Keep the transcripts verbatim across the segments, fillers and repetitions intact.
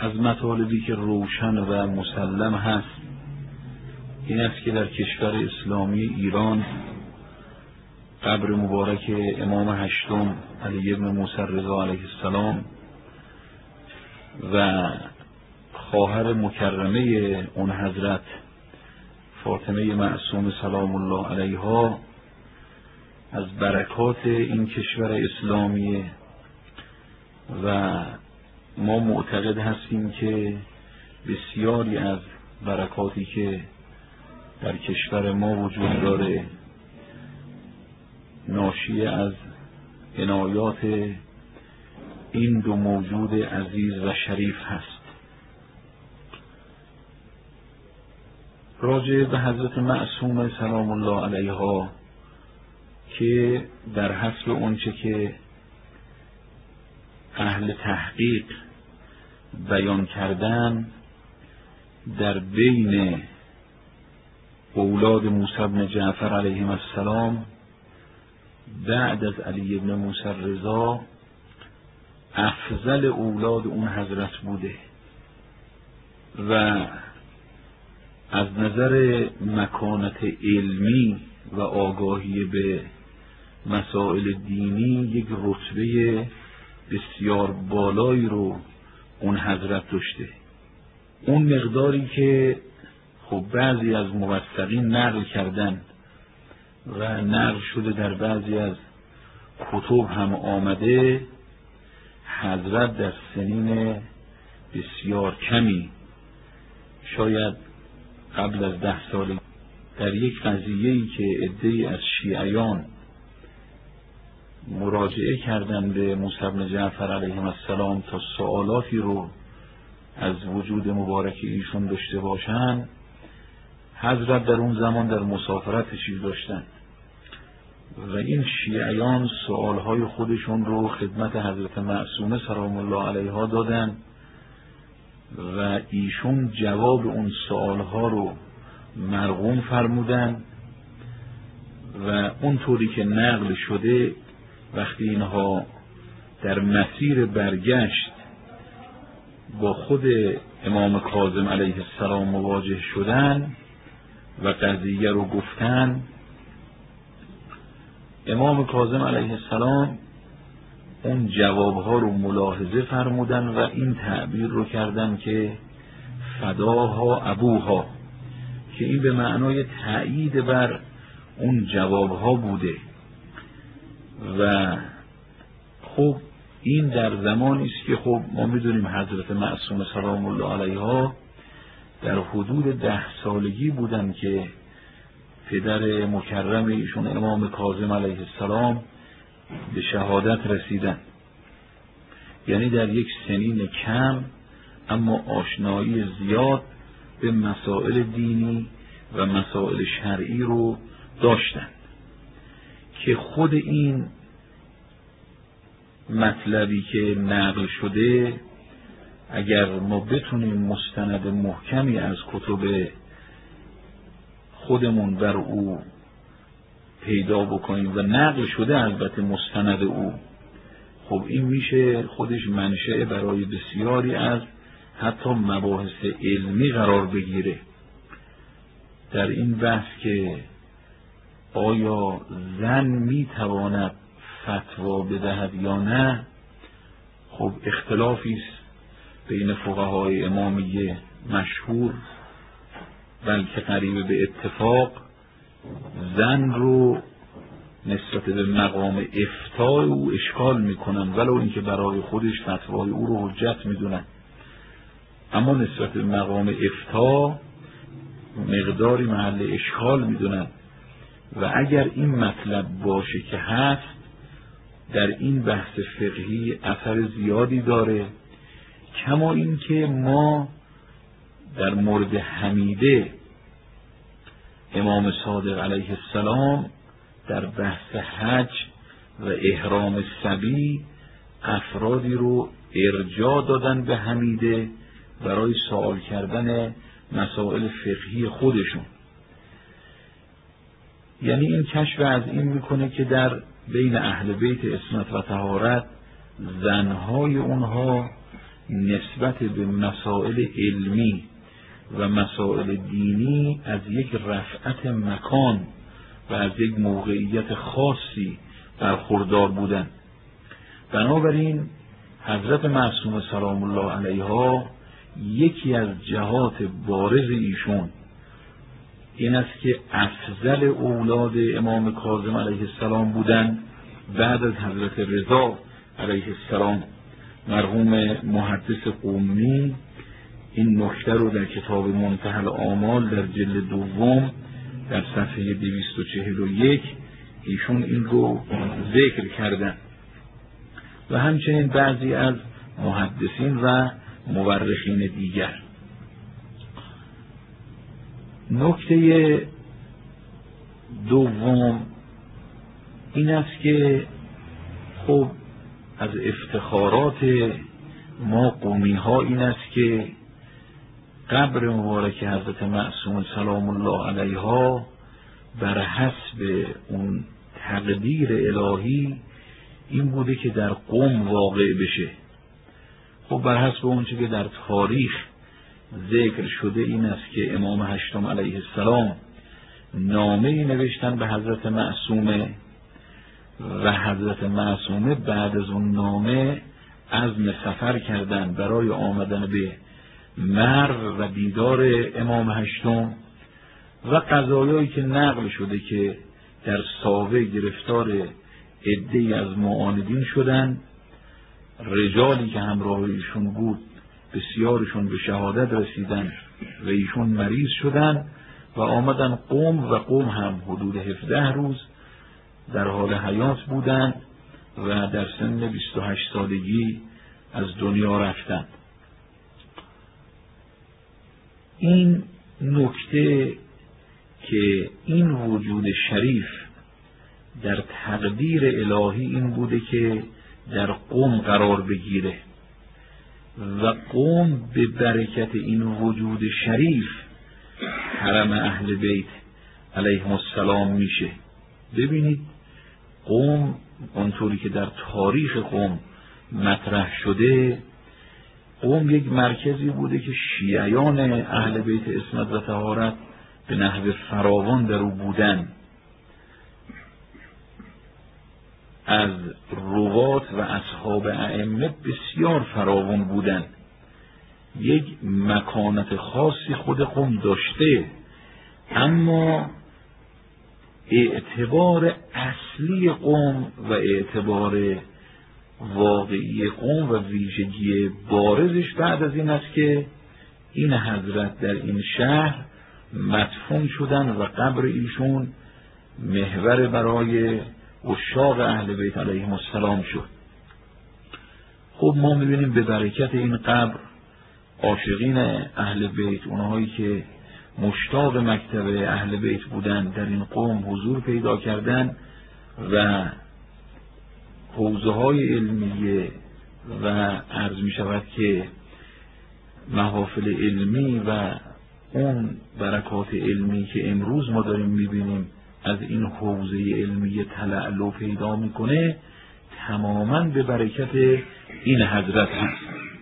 از مطالبی که روشن و مسلم هست این است که در کشور اسلامی ایران قبر مبارک امام هشتم علی بن موسی رضا علیه السلام و خواهر مکرمه اون حضرت فاطمه معصوم سلام الله علیها از برکات این کشور اسلامی و ما معتقد هستیم که بسیاری از برکاتی که در کشور ما وجود داره ناشی از عنایات این دو موجود عزیز و شریف هست. راجع به حضرت معصوم سلام الله علیها که در حسب اونچه که اهل تحقیق بیان کردن در بین اولاد موسی بن جعفر علیهم السلام بعد از علی بن موسی رضا افضل اولاد اون حضرت بوده و از نظر مکانت علمی و آگاهی به مسائل دینی یک رتبه بسیار بالایی رو اون حضرت داشته. اون مقداری که خب بعضی از موثقین نقل کردن و نقل شده در بعضی از کتب هم آمده، حضرت در سنین بسیار کمی، شاید قبل از ده سال، در یک قضیه‌ای که عده‌ای از شیعیان مراجعه کردن به موسی بن جعفر علیه السلام تا سوالاتی رو از وجود مبارک ایشون داشته باشن، حضرت در اون زمان در مسافرت چیز داشتن و این شیعیان سوالهای خودشون رو خدمت حضرت معصومه سلام الله علیها دادن و ایشون جواب اون سوالها رو مرغوم فرمودن و اونطوری که نقل شده وقتی اینها در مسیر برگشت با خود امام کاظم علیه السلام مواجه شدن و قضیه رو گفتن، امام کاظم علیه السلام اون جوابها رو ملاحظه فرمودن و این تعبیر رو کردن که فداها ابوها، که این به معنای تأیید بر اون جوابها بوده و خب این در زمانی است که خب ما میدونیم حضرت معصومه سلام الله علیها در حدود ده سالگی بودن که پدر مکرم ایشون امام کاظم علیه السلام به شهادت رسیدن، یعنی در یک سنین کم اما آشنایی زیاد به مسائل دینی و مسائل شرعی رو داشتن که خود این مطلبی که نقل شده اگر ما بتونیم مستند محکمی از کتب خودمون بر او پیدا بکنیم و نقل شده البته مستند او، خب این میشه خودش منشأ برای بسیاری از حتی مباحث علمی قرار بگیره در این بحث که آیا زن میتواند فتوا بدهد یا نه. خب اختلافی است بین فقهای امامیه مشهور بلکه قریب به اتفاق، زن رو نسبت به مقام افتای او اشکال میکنن ولو اینکه برای خودش فتوای او رو حجت میدونن، اما نسبت به مقام افتا مقداری محل اشکال میدونن و اگر این مطلب باشه که هست در این بحث فقهی اثر زیادی داره، کما این که ما در مورد حمیده امام صادق علیه السلام در بحث حج و احرام صبی افرادی رو ارجاع دادن به حمیده برای سوال کردن مسائل فقهی خودشون. یعنی این کشف از این میکنه که در بین اهل بیت عصمت و طهارت زنهای اونها نسبت به مسائل علمی و مسائل دینی از یک رفعت مکان و از یک موقعیت خاصی برخوردار بودند. بنابراین حضرت معصومه سلام الله علیها یکی از جهات بارز ایشون این است که افضل اولاد امام کاظم علیه السلام بودند بعد از حضرت رضا علیه السلام. مرحوم محدث قمی این نکته رو در کتاب منتهی الآمال در جلد دوم در صفحه دویست و چهل و یک ایشون این رو ذکر کردن و همچنین بعضی از محدثین و مورخین دیگر. نکته دوم این است که خب از افتخارات ما قومی ها این است که قبر مبارک حضرت معصومه سلام الله علیها بر حسب اون تقدیر الهی این بوده که در قم واقع بشه. خب بر حسب اون چیزی که در تاریخ ذکر شده این است که امام هشتم علیه السلام نامه‌ای نوشتن به حضرت معصومه و حضرت معصومه بعد از اون نامه عزم سفر کردن برای آمدن به مرو و دیدار امام هشتم و قضایایی که نقل شده که در ساوه گرفتار عده‌ای از معاندین شدن، رجالی که همراه ایشون بود بسیارشون به شهادت رسیدن و ایشون مریض شدن و آمدن قم و قم هم حدود هفده روز در حال حیات بودند و در سن بیست و هشت سالگی از دنیا رفتند. این نکته که این وجود شریف در تقدیر الهی این بوده که در قم قرار بگیره و قم به برکت این وجود شریف حرم اهل بیت علیهم السلام میشه. ببینید قم اونطوری که در تاریخ قم مطرح شده، قم یک مرکزی بوده که شیعیان اهل بیت عصمت و طهارت به نحو فراوان در او بودن. از روات و اصحاب ائمه بسیار فراوان بودن. یک مکانت خاصی خود قم داشته، اما اعتبار اصلی قم و اعتبار واقعی قم و ویژگی بارزش بعد از این است که این حضرت در این شهر مدفون شدن و قبر ایشون محور برای عشاق اهل بیت علیهم السلام شد. خب ما میبینیم به برکت این قبر عاشقین اهل بیت، اونهایی که مشتاق مکتب اهل بیت بودن، در این قوم حضور پیدا کردن و حوزه های علمیه و عرض می شود که محافل علمی و اون برکات علمی که امروز ما داریم میبینیم از این حوزه علمی تلألؤ پیدا میکنه، تماما به برکت این حضرت هست.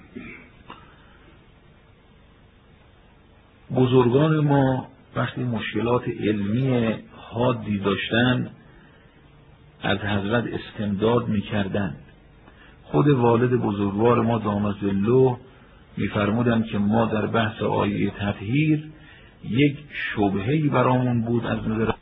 بزرگان ما وقتی مشکلات علمی حادی داشتن از حضرت استمداد میکردن. خود والد بزرگوار ما دامت ظله میفرمودن که ما در بحث آیه تطهیر یک شبهه‌ای برامون بود از نظر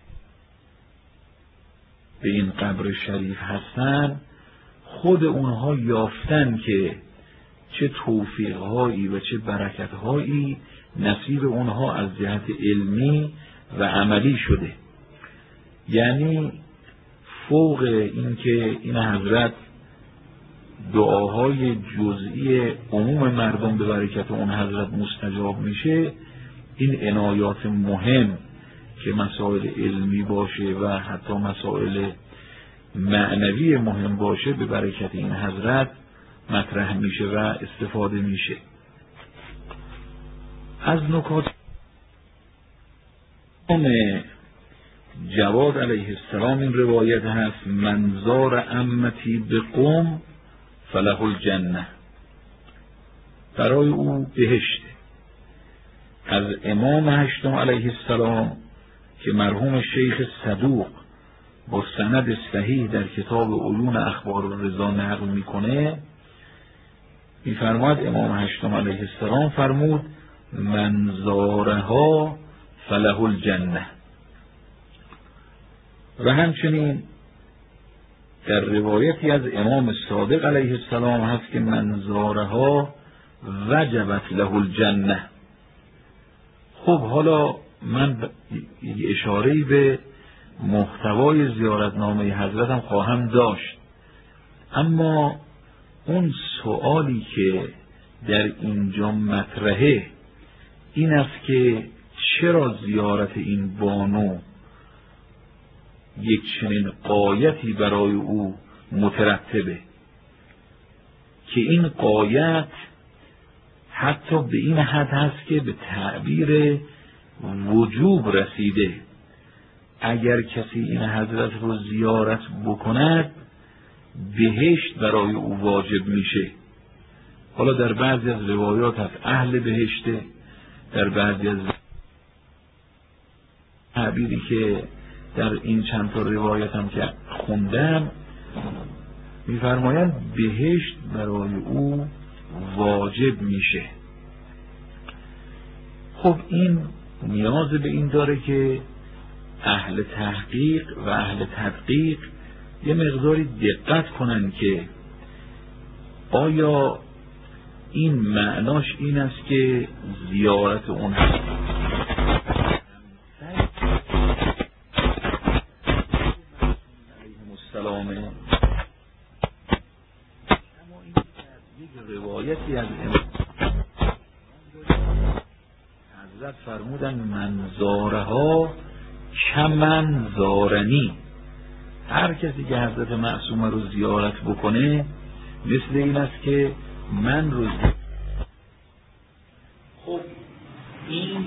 به این قبر شریف هستن، خود اونها یافتن که چه توفیقهایی و چه برکتهایی نصیب اونها از جهت علمی و عملی شده. یعنی فوق اینکه این حضرت دعاهای جزئی عموم مردم به برکت اون حضرت مستجاب میشه، این عنایات مهم که مسائل علمی باشه و حتی مسائل معنوی مهم باشه به برکت این حضرت مطرح میشه و استفاده میشه. از نکات جواد علیه السلام این روایت هست: منظار امتی به قم فله الجنه. برای او بهشته. از امام هشتم علیه السلام که مرحوم شیخ صدوق با سند صحیح در کتاب عیون اخبار الرضا نقل میکنه، میفرماد امام هشتم علیه السلام فرمود من زارها فله الجنه. و همچنین در روایتی از امام صادق علیه السلام هست که من زارها وجبت له الجنه. خب حالا من اشاره‌ای به محتوای زیارتنامه حضرتم خواهم داشت، اما اون سوالی که در اینجا مطرحه این است که چرا زیارت این بانو یک چنین غایتی برای او مترتبه که این غایت حتی به این حد هست که به تعبیر وجوب رسیده. اگر کسی این حضرت رو زیارت بکند بهشت برای او واجب میشه. حالا در بعضی از روایات از اهل بهشته، در بعضی از تعبیری که در این چند تا روایت هم که خوندم میفرمایند بهشت برای او واجب میشه. خب این نیاز به این داره که اهل تحقیق و اهل تدقیق یه مقداری دقت کنن که آیا این معناش این است که زیارت اون علیه السلامه، اما این یک روایتی از امام حضرت فرمودن من زارها کمن زارنی. هر کسی که حضرت معصومه رو زیارت بکنه مثل این است که من رو زیارت. خب این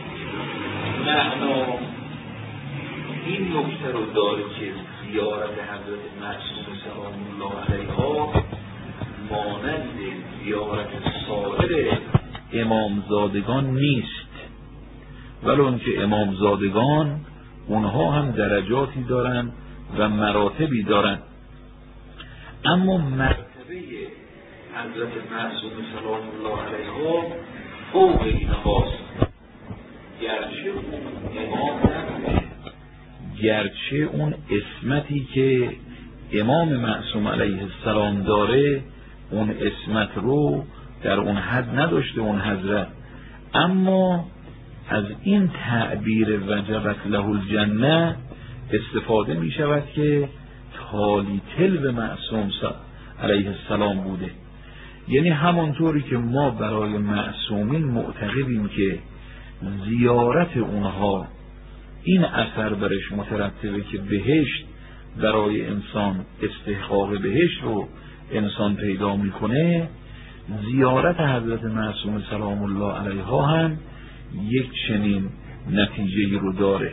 معنا این نکته رو داره که زیارت حضرت معصومه سلام الله علیها مانند زیارت سایر امامزادگان نیست، ولی اون که امامزادگان اونها هم درجاتی دارن و مراتبی دارن، اما مرتبه حضرت معصومه سلام الله علیها فوق اینهاست. گرچه اون امام نبوده، گرچه اون اسمتی که امام معصوم علیه السلام داره اون اسمت رو در اون حد نداشته اون حضرت، اما از این تعبیر وجبت له الجنه استفاده می شود که تالی تل معصوم علیه السلام بوده. یعنی همانطوری که ما برای معصومین معتقدیم که زیارت اونها این اثر برش مترتبه که بهشت برای انسان استحقاق بهشت رو انسان پیدا میکنه، زیارت حضرت معصومه سلام الله علیها هم یک چنین نتیجه رو داره.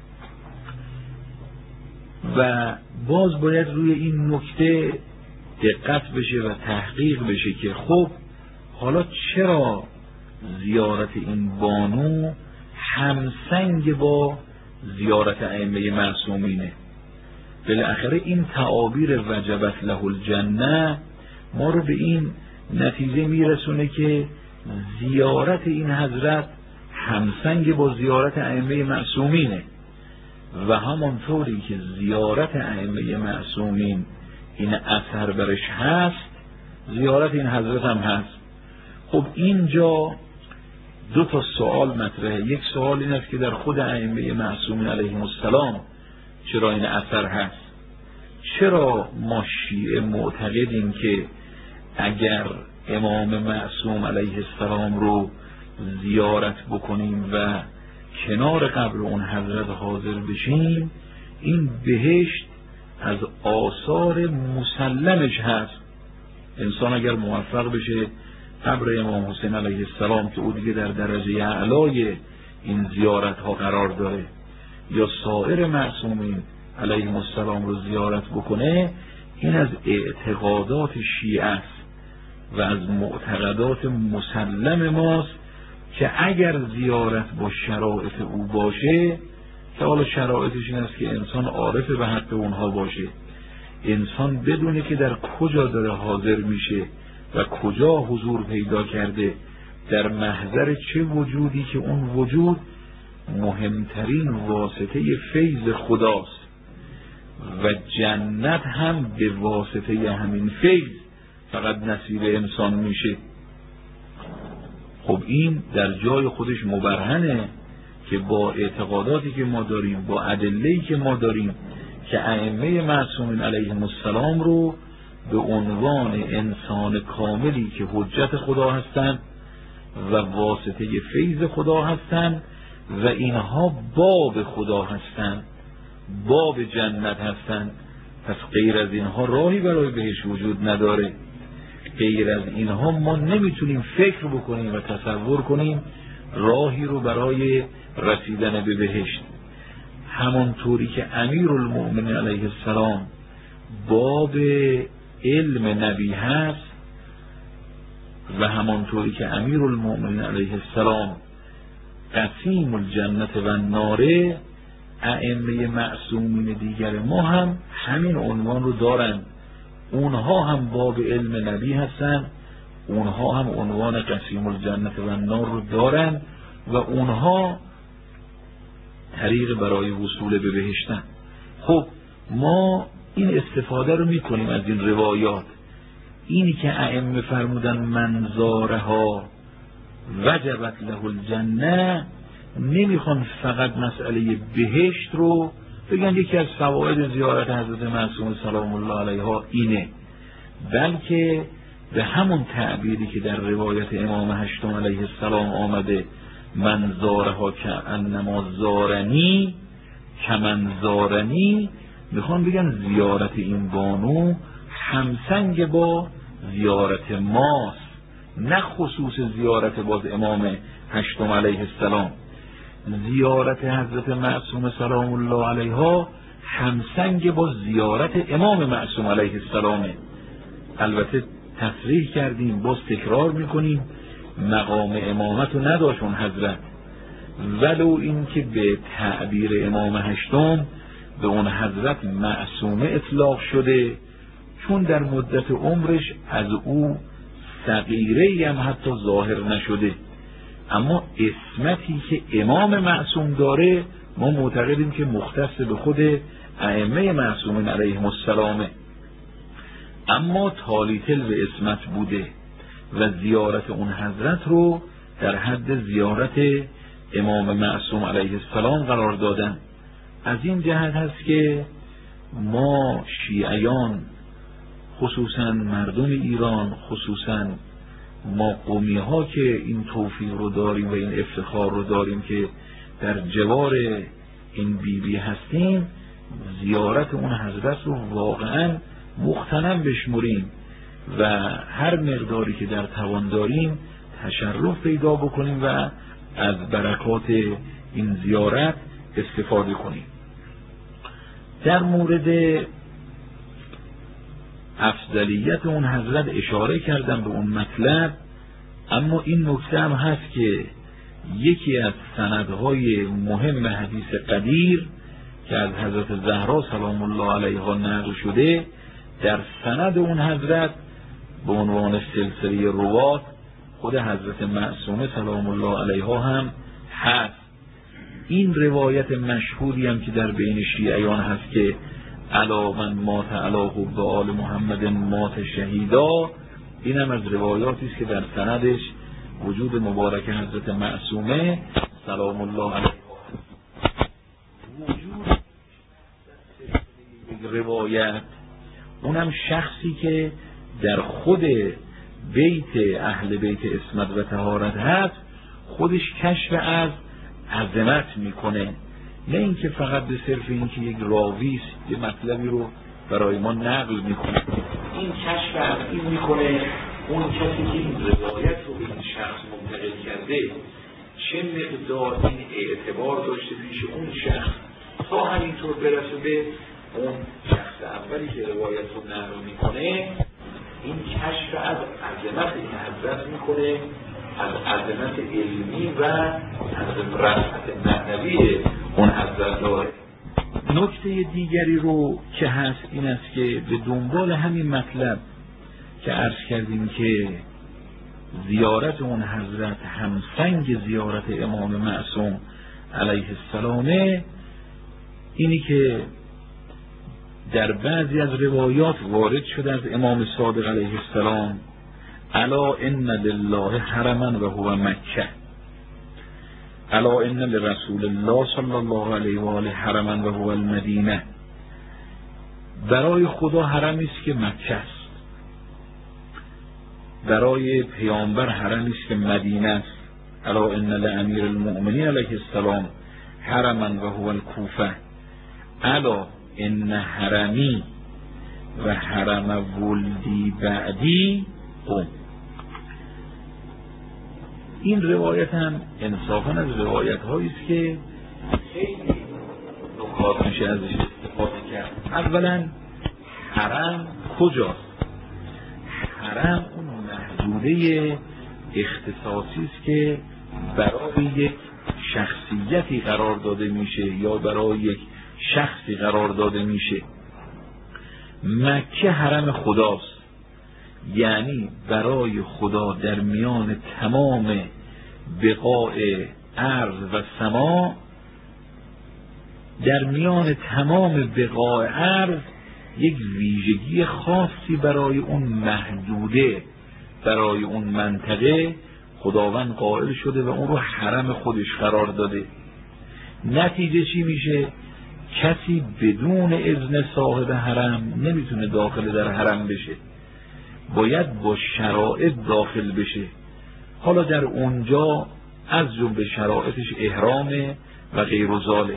و باز باید روی این نکته دقت بشه و تحقیق بشه که خب حالا چرا زیارت این بانو همسنگ با زیارت ائمه معصومینه؟ بالاخره این تعابیر وجبت له الجنه ما رو به این نتیجه میرسونه که زیارت این حضرت همسنگ با زیارت ائمه معصومینه و همانطوری که زیارت ائمه معصومین این اثر برش هست زیارت این حضرت هم هست. خب اینجا دو تا سوال مطرحه. یک سوال این است که در خود ائمه معصومین علیهم السلام چرا این اثر هست؟ چرا ما شیعه معتقدیم که اگر امام معصوم علیه السلام رو زیارت بکنیم و کنار قبر اون حضرت حاضر بشیم این بهشت از آثار مسلمش هست؟ انسان اگر موفق بشه قبر امام حسین علیه السلام که او دیگه در درجه اعلای این زیارت ها قرار داره یا سایر معصومین علیهم السلام رو زیارت بکنه، این از اعتقادات شیعه است و از معتقدات مسلم ماست که اگر زیارت با شرایط او باشه، که حالا شرایطش این است که انسان عارف به حق اونها باشه، انسان بدونه که در کجا داره حاضر میشه و کجا حضور پیدا کرده، در محضر چه وجودی که اون وجود مهمترین واسطه فیض خداست و جنت هم به واسطه همین فیض فقط نصیب انسان میشه. خب این در جای خودش مبرهنه که با اعتقاداتی که ما داریم، با ادله‌ای که ما داریم که ائمه معصومین علیهم السلام رو به عنوان انسان کاملی که حجت خدا هستند و واسطه فیض خدا هستند و اینها باب خدا هستند، باب جنت هستند، پس غیر از اینها راهی برای بهشت وجود نداره. غیر از اینها ما نمیتونیم فکر بکنیم و تصور کنیم راهی رو برای رسیدن به بهشت. همانطوری که امیرالمؤمنین علیه السلام باب علم نبی هست و همانطوری که امیرالمؤمنین علیه السلام قسیم الجنت و ناره، ائمه معصومین دیگر ما هم همین عنوان رو دارن. اونها هم باب علم نبی هستن، اونها هم عنوان قسیم الجنت و نار رو دارن و اونها طریق برای وصول به بهشتن. خب ما این استفاده رو میکنیم از این روایات. اینی که ائمه فرمودن من زارها وجبت له الجنه، نمیخوان فقط مسئله بهشت رو بگن یکی از فواید زیارت حضرت معصومه سلام الله علیها اینه، بلکه به همون تعبیری که در روایت امام هشتم علیه السلام آمده من زارها که انما زارنی کمن زارنی، میخوان بگن زیارت این بانو همسنگ با زیارت ماست، نه خصوص زیارت باز امام هشتم علیه السلام. زیارت حضرت معصومه سلام الله علیها همسنگ با زیارت امام معصوم علیه السلامه. البته تصریح کردیم، باز تکرار میکنیم، مقام امامت رو نداشت اون حضرت، ولو این که به تعبیر امام هشتم به اون حضرت معصومه اطلاق شده، چون در مدت عمرش از او صغیره هم حتی ظاهر نشده. اما اسمتی که امام معصوم داره ما معتقدیم که مختص به خود ائمه معصومین علیهم السلامه، اما تالیتل به اسمت بوده و زیارت اون حضرت رو در حد زیارت امام معصوم علیه السلام قرار دادن. از این جهت هست که ما شیعیان، خصوصا مردم ایران، خصوصا ما قومی ها که این توفیق رو داریم و این افتخار رو داریم که در جوار این بی بی هستیم، زیارت اون حضرت رو واقعا مغتنم بشمریم و هر مقداری که در توان داریم تشرف پیدا بکنیم و از برکات این زیارت استفاده کنیم. در مورد افضلیت اون حضرت اشاره کردم به اون مطلب، اما این نکته هم هست که یکی از سندهای مهم حدیث قدیر که از حضرت زهرا سلام الله علیها نقل شده، در سند اون حضرت به عنوان سلسله روات خود حضرت معصومه سلام الله علیها هم هست. این روایت مشهوری هم که در بین شیعیان هست که علا من مات علا حب آل محمد مات شهیدا، این هم از روایاتی است که در سندش وجود مبارک حضرت معصومه سلام الله علیها وجود روایت، اونم شخصی که در خود بیت اهل بیت اسمت و طهارت هست، خودش کشف از عظمت میکنه، نه اینکه فقط به صرف اینکه یک راویست یه مطلبی رو برای ما نقل میکنه. این کشف از این میکنه اون کسی که این روایت رو به این شخص منتقل کرده چه مقدار این اعتبار داشته پیش اون شخص تا همینطور برسه به اون شخص اولی که روایت رو نقل میکنه. این کشف از عظمت که حضرت میکنه، از عظمت علمی و از رفعت معنوی اون حضرت داره. نکته دیگری رو که هست این است که به دنبال همین مطلب که عرض کردیم که زیارت اون حضرت همسنگ زیارت امام معصوم علیه السلامه، اینی که در بعضی از روایات وارد شده از امام صادق علیه السلام: الا ان لله حرما و هو مکه، الا ان لرسول الله صلی الله علیه و آله حرما و هو المدینه. برای خدا حرمی است که مکه است، برای پیامبر حرمی است که مدینه است. الا ان لامیر المؤمنین علیه السلام حرما و هو الکوفه، الا ان حرمی و حرم ولدی بعدی قم. این روایت هم انصافا از روایت هایی است که خیلی نکات میشه ازش استفاده کرد. اولا حرم کجاست؟ حرم اون محدوده اختصاصی است که برای یک شخصیتی قرار داده میشه یا برای یک شخصی قرار داده میشه. مکه حرم خداست، یعنی برای خدا در میان تمام بقاع ارض و سما، در میان تمام بقاع ارض یک ویژگی خاصی برای اون محدوده، برای اون منطقه خداوند قائل شده و اون رو حرم خودش قرار داده. نتیجه چی میشه؟ کسی بدون اذن صاحب حرم نمیتونه داخل در حرم بشه، باید با شرایط داخل بشه. حالا در اونجا از جمله شرایطش احرامه و غیر ذالک.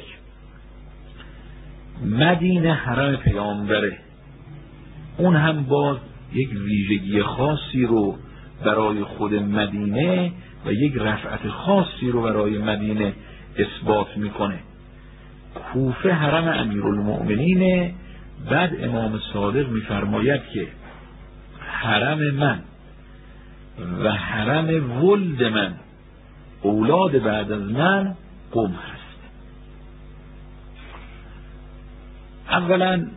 مدینه حرم پیامبره، اون هم باز یک ویژگی خاصی رو برای خود مدینه و یک رفعت خاصی رو برای مدینه اثبات میکنه. کوفه حرم امیرالمؤمنینه. بعد امام صادق میفرماید که حرم من و حرم ولد من، اولاد بعد از من، قم هست. اولا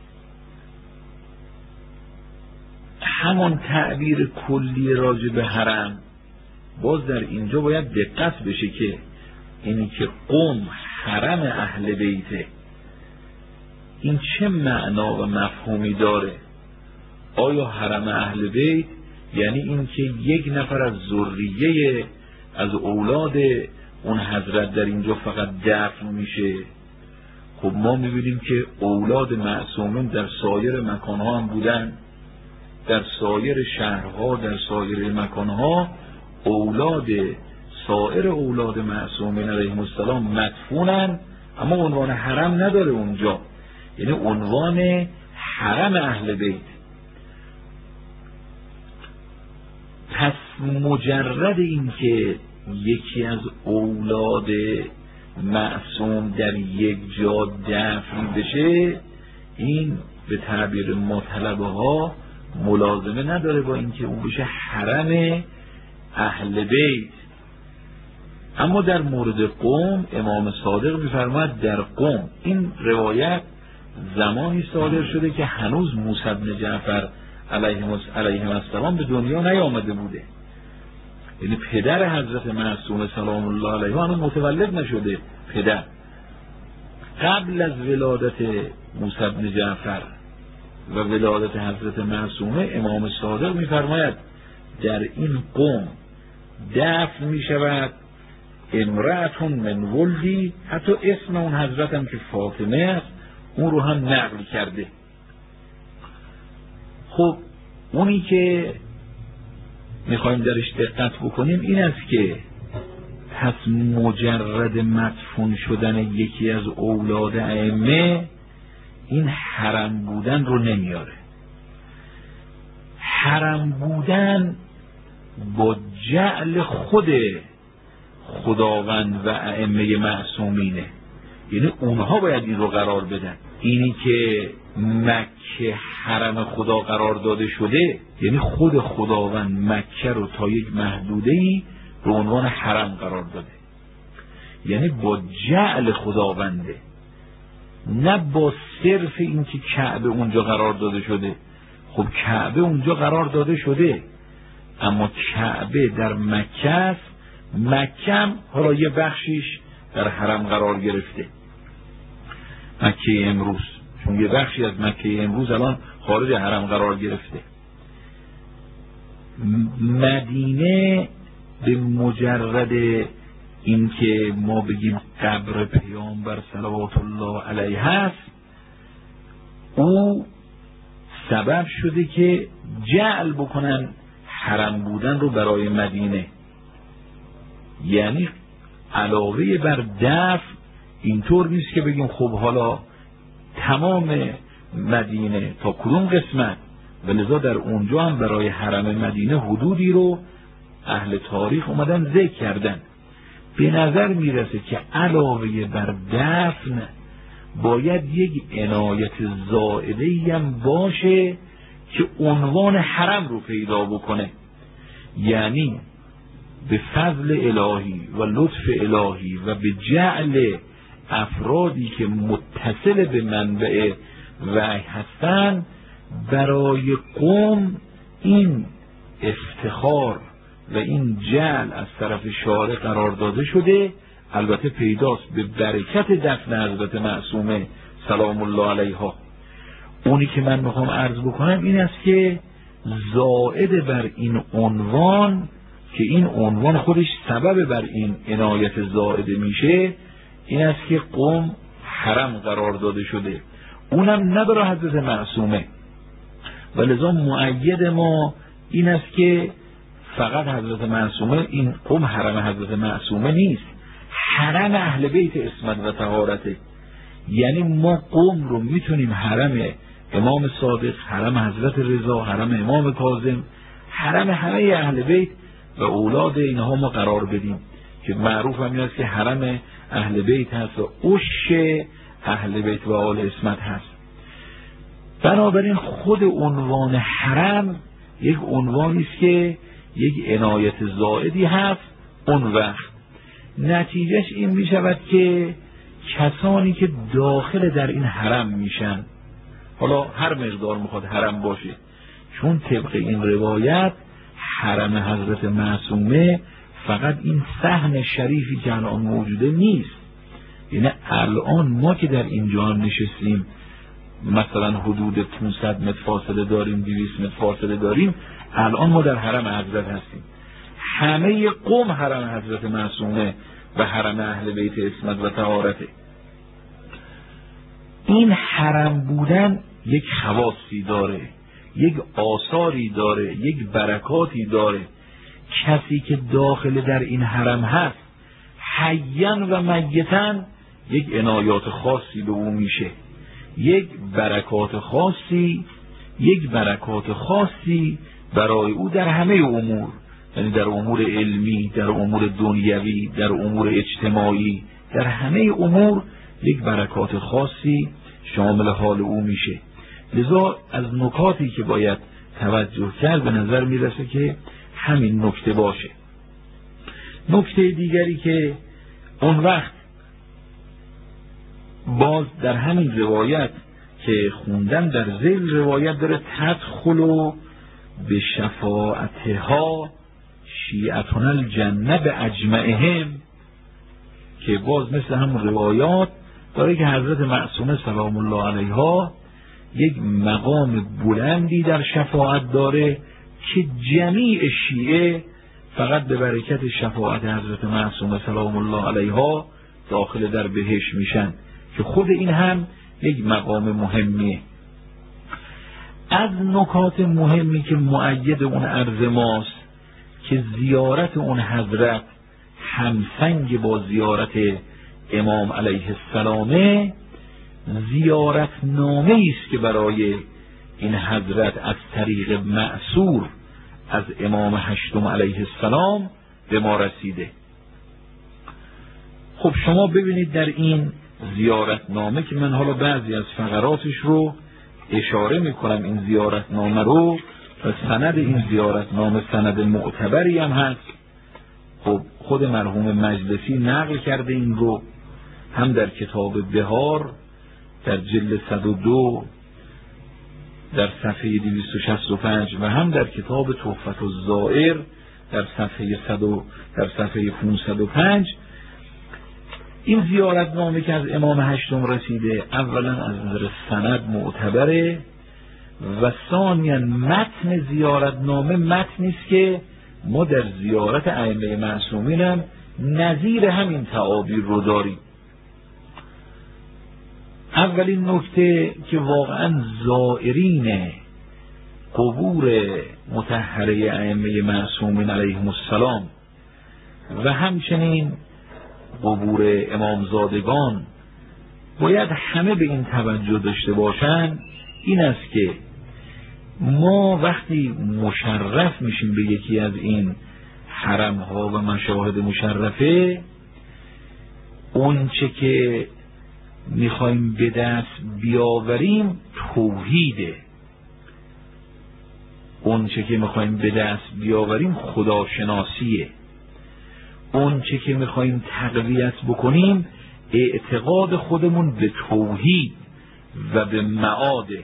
همان تعبیر کلی راجع به حرم، باز در اینجا باید دقت بشه که اینی که قم حرم اهل بیته، این چه معنا و مفهومی داره؟ آیا حرم اهل بیت یعنی این که یک نفر از ذریه از اولاد اون حضرت در اینجا فقط دفن میشه؟ خب ما میبینیم که اولاد معصومین در سایر مکانها هم بودن، در سایر شهرها، در سایر مکانها اولاد سایر اولاد معصومین علیهم السلام مدفونن، اما عنوان حرم نداره اونجا، یعنی عنوان حرم اهل بیت. پس مجرد این که یکی از اولاد معصوم در یک جا دفن بشه، این به تعبیر ما طلبه ها ملازمه نداره با اینکه اون بشه حرم اهل بیت. اما در مورد قم امام صادق می‌فرماید در قم، این روایت زمانی صادر شده که هنوز موسی بن جعفر علیه السلام به دنیا نیامده بوده، یعنی پدر حضرت معصوم سلام الله علیه هنوز متولد نشده. پدر قبل از ولادت موسی بن جعفر و ولادت حضرت معصومه، امام صادق می‌فرماید در این قم دفن می‌شود امرأتون من ولدی، حتی اسم اون حضرت هم که فاطمه است اون رو هم نقل کرده. خب اونی که میخوایم درش دقت بکنیم این است که پس مجرد مدفون شدن یکی از اولاد ائمه این حرم بودن رو نمیاره. حرم بودن با جعل خود خداوند و ائمه معصومینه، یعنی اونها باید این رو قرار بدن. اینی که مکه حرم خدا قرار داده شده، یعنی خود خداوند مکه رو تا یک محدوده‌ای به عنوان حرم قرار داده، یعنی با جعل خداونده، نه با صرف اینکه کعبه اونجا قرار داده شده. خب کعبه اونجا قرار داده شده، اما کعبه در مکه است، مکه هم حالا یه بخشیش در حرم قرار گرفته، مکه امروز، چون یه بخشی از مکه امروز الان خارج حرم قرار گرفته. مدینه به مجرد اینکه ما بگیم قبر پیامبر صلوات الله علیه هست، او سبب شده که جعل بکنن حرم بودن رو برای مدینه. یعنی علاوه بر دفع اینطور نیست که بگیم خب حالا تمام مدینه تا کدوم قسمت، و لذا در اونجا هم برای حرم مدینه حدودی رو اهل تاریخ اومدن ذکر کردن. به نظر میرسه که علاوه بر دفن باید یک عنایت زائده‌ای هم باشه که عنوان حرم رو پیدا بکنه، یعنی به فضل الهی و لطف الهی و به جعل افرادی که متصل به منبع وحی هستن برای قوم این افتخار و این جعل از طرف شارع قرار داده شده. البته پیداست به برکت دفن حضرت معصومه سلام الله علیها. اونی که من میخوام عرض بکنم این است که زائد بر این عنوان، که این عنوان خودش سبب بر این عنایت زائده میشه، این است که قوم حرم قرار داده شده، اونم نه برای حضرت معصومه. و لذا مؤید ما این است که فقط حضرت معصومه، این قوم حرم حضرت معصومه نیست، حرم اهل بیت عصمت و طهارته. یعنی ما قوم رو میتونیم حرم امام صادق، حرم حضرت رضا، حرم امام کاظم، حرم همه اهل بیت و اولاد اینها ما قرار بدیم، که معروف هم این است که حرم اهل بیت هست و عش اهل بیت و آل عصمت هست. بنابراین خود عنوان حرم یک عنوانی است که یک عنایت زائدی هست. اون وقت نتیجهش این می شود که کسانی که داخل در این حرم میشن، حالا هر مقدار میخواد حرم باشه، چون طبق این روایت حرم حضرت معصومه فقط این صحن شریفی که الان موجوده نیست. یعنی الان ما که در اینجا نشستیم مثلا حدود پانصد متر فاصله داریم، دویست متر فاصله داریم، الان ما در حرم حضرت هستیم. همه قوم حرم حضرت معصومه و حرم اهل بیت عصمت و طهارته. این حرم بودن یک خواصی داره، یک آثاری داره، یک برکاتی داره. کسی که داخل در این حرم هست حیاً و میتاً یک عنایات خاصی به او میشه، یک برکات خاصی یک برکات خاصی برای او در همه امور، یعنی در امور علمی، در امور دنیوی، در امور اجتماعی، در همه امور یک برکات خاصی شامل حال او میشه. لذا از نکاتی که باید توجه کرد به نظر میرسه که همین نکته باشه. نکته دیگری که اون وقت باز در همین روایت که خوندن در ذیل روایت داره، تدخلوا به شفاعتها شیعتنا الجنه به اجمعهم، که باز مثل همون روایات داره که حضرت معصومه سلام الله علیها یک مقام بلندی در شفاعت داره که جمیع شیعه فقط به برکت شفاعت حضرت معصومه سلام الله علیها داخل در بهشت میشن، که خود این هم یک مقام مهمیه. از نکات مهمی که مؤید اون عرض ماست که زیارت اون حضرت همسنگ با زیارت امام علیه السلامه، زیارت نامه است که برای این حضرت از طریق معصور از امام هشتم علیه السلام به ما رسیده. خب شما ببینید در این زیارت نامه که من حالا بعضی از فقراتش رو اشاره میکنم این زیارتنامه رو و سند این زیارتنامه سند معتبری هم هست. خب خود مرحوم مجلسی نقل کرده این رو، هم در کتاب بهار در جلد صد و دو در صفحه دویست و شصت و پنج و هم در کتاب تحفة الزائر در صفحه صد در صفحه پانصد و پنج. این زیارتنامه که از امام هشتم رسیده اولا از نظر سند معتبره و ثانیا متن زیارتنامه متنی است که ما در زیارت ائمه معصومین هم نظیر همین تعابیر رو داریم. اولین نکته که واقعا زائرین قبور مطهره ائمه معصومین علیهم السلام و همچنین قبور امامزادگان باید همه به این توجه داشته باشند، این است که ما وقتی مشرف میشیم به یکی از این حرم ها و مشاهد مشرفه، اون چه که میخوایم به دست بیاوریم توحیده، اون چه که میخوایم به دست بیاوریم خداشناسیه، اون چه که میخوایم تقویت بکنیم اعتقاد خودمون به توحید و به معاده.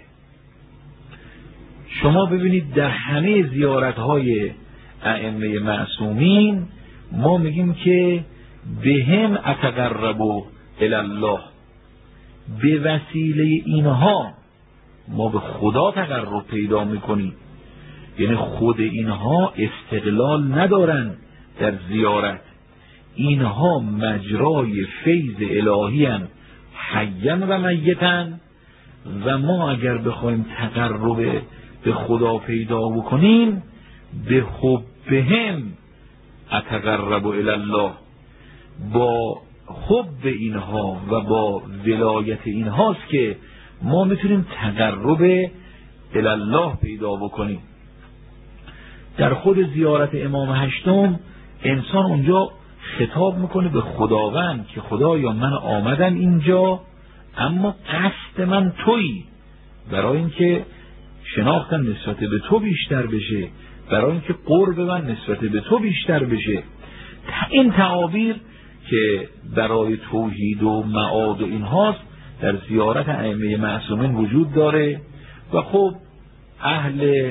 شما ببینید در همه زیارتهای ائمه معصومین ما میگیم که بهم اتقرب الی الله، به وسیله اینها ما به خدا تقرب پیدا میکنیم. یعنی خود اینها استقلال ندارن در زیارت، اینها مجرای فیض الهی هستند، حیاً و میتاً، و ما اگر بخوایم تقرب به خدا پیدا بکنیم به حبهم اتقرب الی الله، با حب اینها و با ولایت اینهاست که ما میتونیم تقرب الی الله پیدا بکنیم. در خود زیارت امام هشتم انسان اونجا خطاب میکنه به خداوند که خدایا من آمدم اینجا اما قصد من تویی، برای اینکه شناختن نسبت به تو بیشتر بشه، برای اینکه قرب من نسبت به تو بیشتر بشه. این تعابیر که برای توحید و معاد و اینهاست در زیارت ائمه معصومین وجود داره. و خب اهل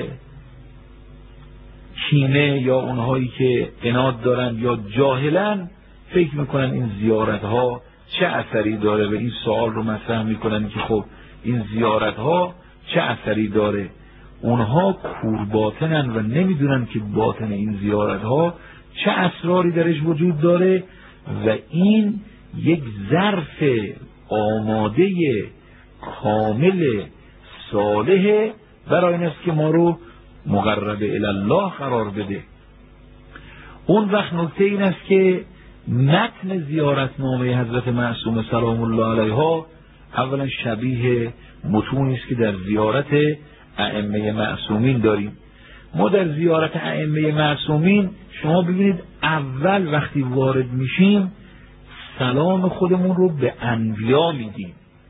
کینه یا اونهایی که عناد دارن یا جاهلن فکر میکنن این زیارت ها چه اثری داره و این سوال رو مطرح میکنن که خب این زیارت ها چه اثری داره. اونها کورباطنن و نمیدونن که باطن این زیارت ها چه اسراری درش وجود داره و این یک ظرف آماده کامل صالح برای این است که ما رو مقرب الی الله قرار بده. اون وقت نکته این است که متن زیارتنامه حضرت معصومه سلام الله علیها اولا شبیه متونی است که در زیارت ائمه معصومین داریم. ما در زیارت ائمه معصومین شما ببینید اول وقتی وارد میشیم سلام خودمون رو به انبیا میدیم،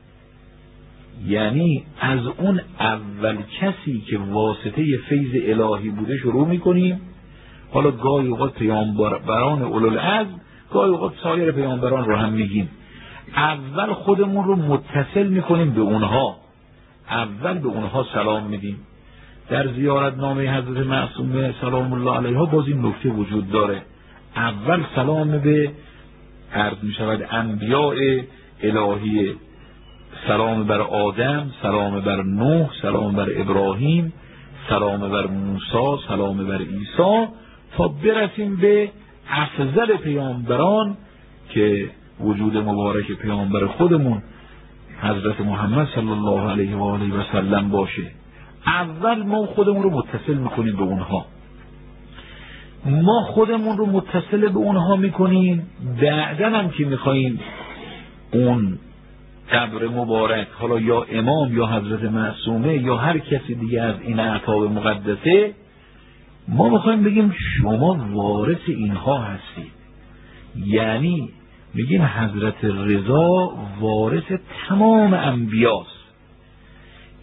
یعنی از اون اول کسی که واسطه فیض الهی بوده شروع میکنیم. حالا گاهی اوقات پیامبران اولوالعزم، گاهی اوقات سایر پیامبران رو هم میگیم. اول خودمون رو متصل میکنیم به اونها، اول به اونها سلام میدیم. در زیارتنامه حضرت معصومه سلام الله علیها باز این نکته وجود داره، اول سلام به عرض میشود انبیاء الهیه، سلام بر آدم، سلام بر نوح، سلام بر ابراهیم، سلام بر موسی، سلام بر عیسی، تا برسیم به افضل پیامبران که وجود مبارک پیامبر خودمون حضرت محمد صلی الله علیه و آله و سلم باشه. اول ما خودمون رو متصل میکنیم به اونها، ما خودمون رو متصل به اونها میکنیم، بعداً هم که میخواییم اون قبر مبارک، حالا یا امام یا حضرت معصومه یا هر کسی دیگه از این اعتاب مقدسه، ما میخوایم بگیم شما وارث اینها هستید. یعنی میگیم حضرت رضا وارث تمام انبیاست،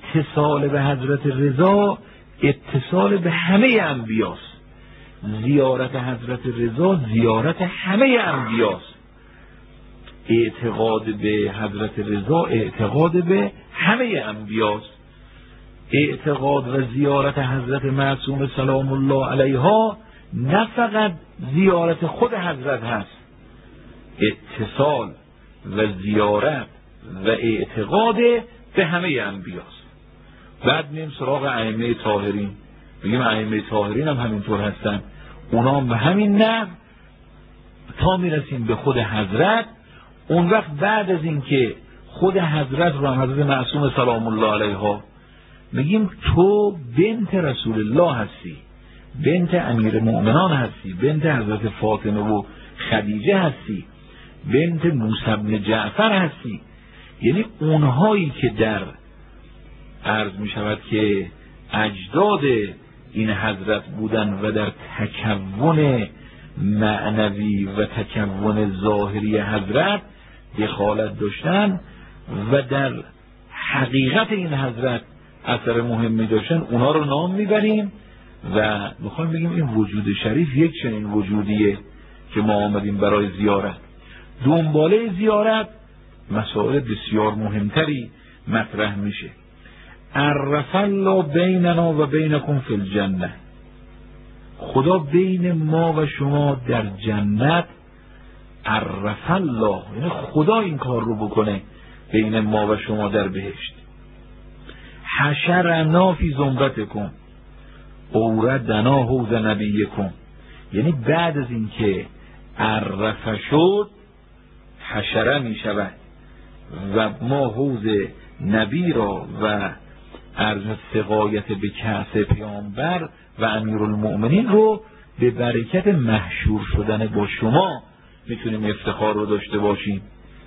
اتصال به حضرت رضا اتصال به همه انبیاست. زیارت حضرت رضا زیارت همه انبیاست. اعتقاد به حضرت رضا اعتقاد به همه انبیاست. اعتقاد و زیارت حضرت معصوم سلام الله علیها نه فقط زیارت خود حضرت هست، اتصال و زیارت و اعتقاد به همه انبیاست. بعد میریم سراغ ائمه طاهرین، بگیم ائمه طاهرین هم همینطور هستن، اونا هم به همین نحو تا میرسیم به خود حضرت. اون وقت بعد از این که خود حضرت رو هم حضرت معصوم سلام الله علیها میگیم تو بنت رسول الله هستی، بنت امیر مؤمنان هستی، بنت حضرت فاطمه و خدیجه هستی، بنت موسی بن جعفر هستی. یعنی اونهایی که در عرض می شود که اجداد این حضرت بودن و در تکون معنوی و تکون ظاهری حضرت دخالت داشتن و در حقیقت این حضرت اثر مهمی داشتن، اونا رو نام میبریم و میخوایم بگیم این وجود شریف یک چنین وجودیه که ما آمدیم برای زیارت. دنباله زیارت مسائل بسیار مهمتری مطرح میشه. عرف الله بیننا و بینکم فی الجنه، خدا بین ما و شما در جنت، عرف الله یعنی خدا این کار رو بکنه بین ما و شما در بهشت. حشرنا فی زمرتکم اوردنا حوض نبیکم، یعنی بعد از این که عرف شد حشره می شود و ما حوض نبی را و عرض سقایت به کأس پیامبر و امیرالمؤمنین رو به برکت محشور شدن با شما میتونیم افتخار رو داشته باشیم.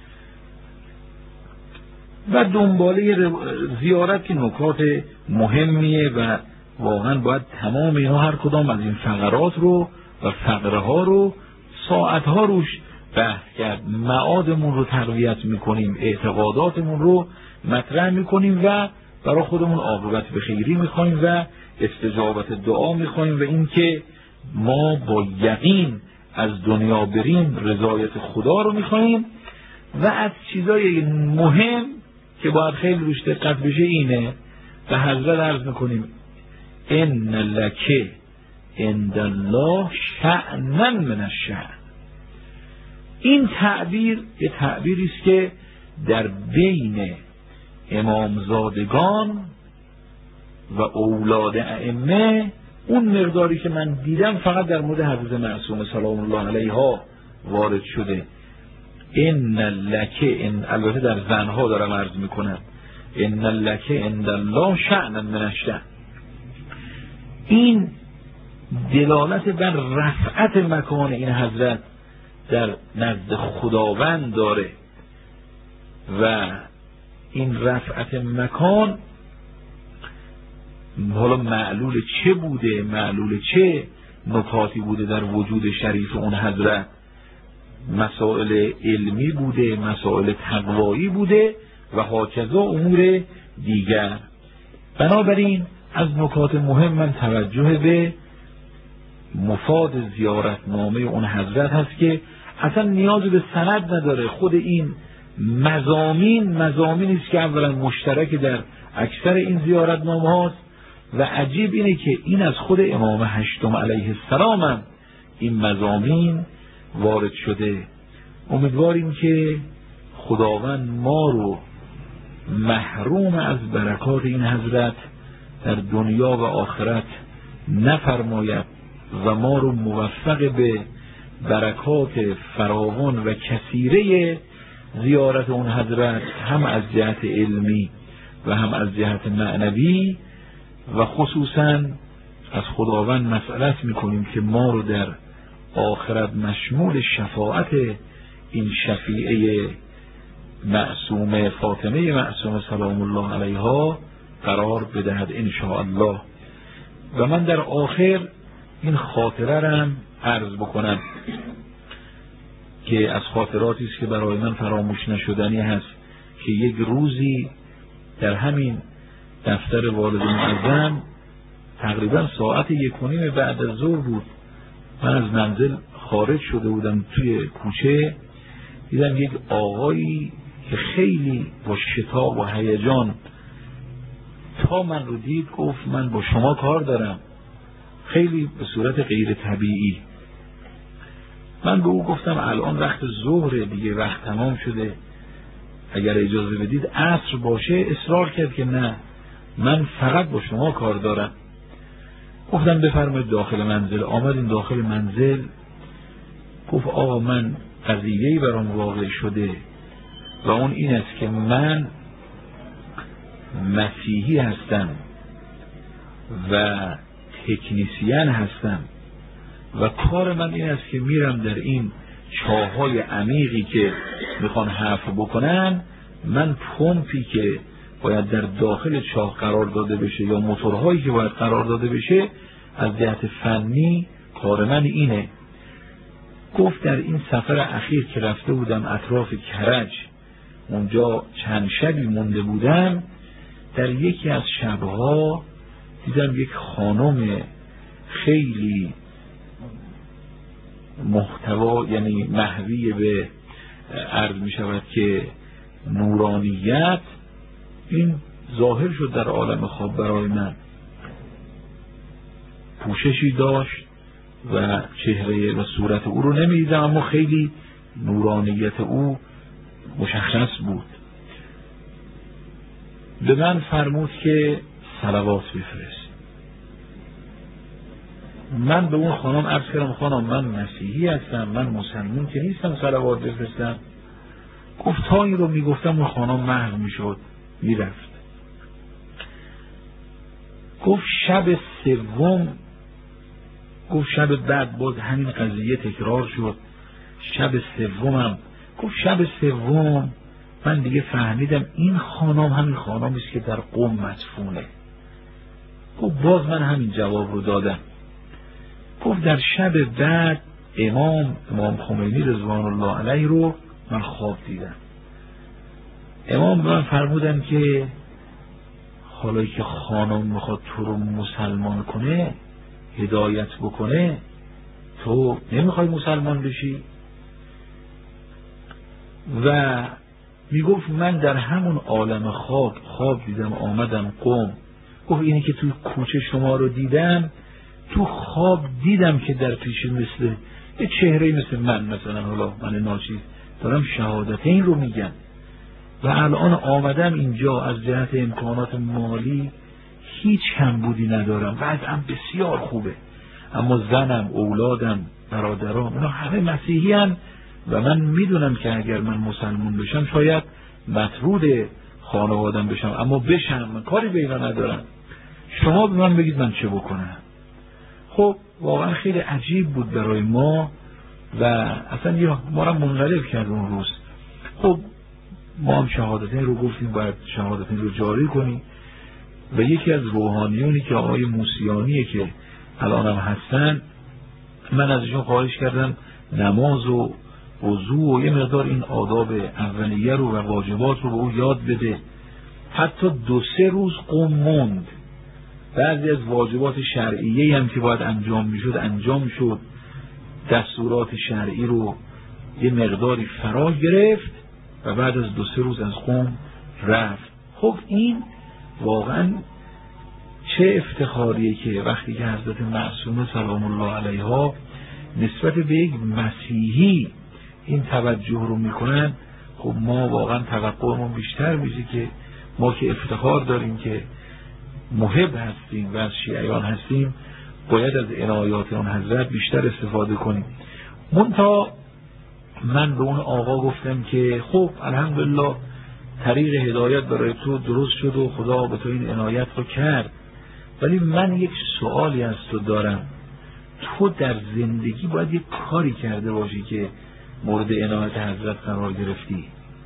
و دنباله زیارت که نکات مهمیه و واقعا باید تمام اینا هر کدام از این فقرات رو و فقره ها رو ساعت ها روش بحث کرد. معادمون رو تقویت میکنیم، اعتقاداتمون رو مطرح میکنیم و برای خودمون عاقبت به خیری میخوایم و استجابت دعا میخوایم و اینکه ما با یقین از دنیا بریم رضایت خدا رو میخوایم. و از چیزای مهم که باید خیلی روش دقت بشه اینه، به حضرت عرض میکنیم ان لک عند الله شأنا من الشأن. این تعبیر یه تعبیری است که در بین امامزادگان و اولاد ائمه اون مقداری که من دیدم فقط در مورد حضرت معصومه سلام الله علیها وارد شده. ان لک، ان البته در زنها دارم عرض میکنم، ان لک عند الله شأنا من الشأن. این دلالت بر رفعت مکان این حضرت در نزد خداوند داره و این رفعت مکان حالا معلول چه بوده، معلول چه نکاتی بوده در وجود شریف اون حضرت، مسائل علمی بوده، مسائل تقوایی بوده و هاکذا امور دیگر. بنابراین از نکات مهم من توجه به مفاد زیارتنامه اون حضرت هست که اصلا نیاز به سند نداره. خود این مضامین مضامینی است که اولا مشترک در اکثر این زیارتنامه هاست و عجیب اینه که این از خود امام هشتم علیه السلام هم این مضامین وارد شده. امیدواریم که خداوند ما رو محروم از برکات این حضرت در دنیا و آخرت نفرماید و ما رو موفق به برکات فراوان و کثیره زیارت اون حضرت هم از جهت علمی و هم از جهت معنوی و خصوصا از خداوند مسئلت میکنیم که ما رو در آخرت مشمول شفاعت این شفیعه معصومه فاطمه معصومه سلام الله علیها قرار بدهد انشاءالله. و من در آخر این خاطره رم عرض بکنم که از خاطراتی است که برای من فراموش نشدنی هست که یک روزی در همین دفتر والد معظم تقریبا ساعت یک و نیم بعد از ظهر بود. من از منزل خارج شده بودم، توی کوچه دیدم یک آقایی که خیلی با شتاب و هیجان تا من رو دید گفت من با شما کار دارم، خیلی به صورت غیر طبیعی. من به او گفتم الان وقت ظهره دیگه، وقت تمام شده، اگر اجازه بدید عصر باشه. اصرار کرد که نه، من فقط با شما کار دارم. گفتم بفرمایید داخل منزل. آمدیم داخل منزل، گفت آقا من قضیه‌ای برام واقع شده و اون این است که من مسیحی هستم و تکنیسیان هستم و کار من این است که میرم در این چاه‌های عمیقی که میخوان حفر بکنن، من پمپی که باید در داخل چاه قرار داده بشه یا موتورهایی که باید قرار داده بشه، از جهت فنی کار من اینه. گفت در این سفر اخیر که رفته بودم اطراف کرج، اونجا چند شبی مونده بودم، در یکی از شبها دیدم یک خانم خیلی محتوا، یعنی محوی به عرض می شود که نورانیت، این ظاهر شد در عالم خواب برای من. پوششی داشت و چهره و صورت او رو نمی دیدم، اما خیلی نورانیت او مشخص بود. به من فرمود که صلوات بفرست. من به اون خانم عرض کردم خانم من مسیحی هستم، من مسلمان که نیستم صلوات بفرستم. گفت تا این رو میگفتم اون خانم محو میشد میرفت. گفت شب سوم، گفت شب بعد باز همین قضیه تکرار شد. شب سومم گفت شب سوم من دیگه فهمیدم این خانم همین خانمی است که در قم مدفونه. گفت باز من همین جواب رو دادم. گفت در شب بعد امام امام خمینی رضوان الله علیه رو من خواب دیدم. امام به من فرمودن که حالا که خانم میخواد تو رو مسلمان کنه، هدایت بکنه، تو نمیخوای مسلمان بشی؟ و میگفت من در همون عالم خواب خواب دیدم آمدم قم. گفت اینی که تو کوچه شما رو دیدم، تو خواب دیدم که در پیش مثل یه چهره مثل من، مثلا حالا من ناچیز دارم شهادتین رو میگم و الان آمدم اینجا از جهت امکانات مالی هیچ کمبودی ندارم، وضعم بسیار خوبه، اما زنم، اولادم، برادرام اینا همه مسیحی هستند و من میدونم که اگر من مسلمان بشم شاید مطرود خانوادم بشم، اما بشم من کاری به اینا ندارم. شما به من بگید من چه بکنم. خب واقعا خیلی عجیب بود برای ما و اصلا یه ما را منقلب کرد اون روز. خب ما هم شهادتین رو گفتیم باید شهادتین رو جاری کنیم و یکی از روحانیونی که آقای موسیانیه که الان هم هستن، من ازشون خواهش کردم نماز و وضو و یه مقدار این آداب اولیه رو و واجبات رو به او یاد بده. حتی دو سه روز قم موند، بعضی از واجبات شرعیه هم که باید انجام میشد انجام شد، دستورات شرعی رو یه مقداری فرا گرفت و بعد از دو سه روز از قم رفت. خب این واقعا چه افتخاریه که وقتی که حضرت معصومه سلام الله علیها نسبت به یک مسیحی این توجه رو میکنن. خب ما واقعا توقعمون بیشتر میشه که ما که افتخار داریم که محب هستیم و از شیعیان هستیم، باید از عنایات اون حضرت بیشتر استفاده کنیم. منتها من به اون آقا گفتم که خب الحمدلله طریق هدایت برای تو درست شد و خدا به تو این عنایت رو کرد، ولی من یک سوالی از تو دارم. تو در زندگی باید یک کاری کرده باشی که مورد عنایت حضرت قرار گرفتی.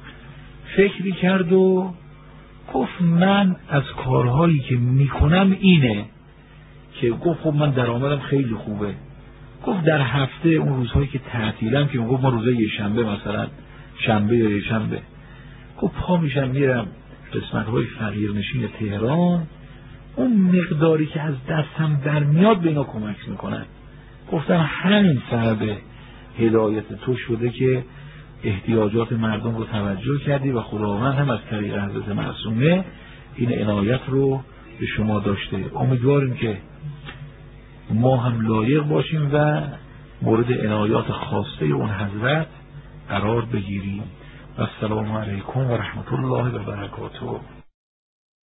فکری کرد و گفت من از کارهایی که میکنم اینه که گفت خب من درآمدم خیلی خوبه. گفت در هفته اون روزهایی که تعطیلم که گفت ما روزه یه شنبه مثلا شنبه یا یه شنبه، گفت پا میشم میرم قسمت‌های فقیرنشین تهران اون مقداری که از دستم در میاد به اینا کمک میکنن. گفتم همین سبب هدایت تو شده که احتیاجات مردم رو توجه کردی و خداوند هم از طریق حضرت معصومه این عنایت رو به شما داشته. امیدواریم که ما هم لایق باشیم و مورد عنایات خاصه اون حضرت قرار بگیریم. و السلام علیکم و رحمت الله و برکاته.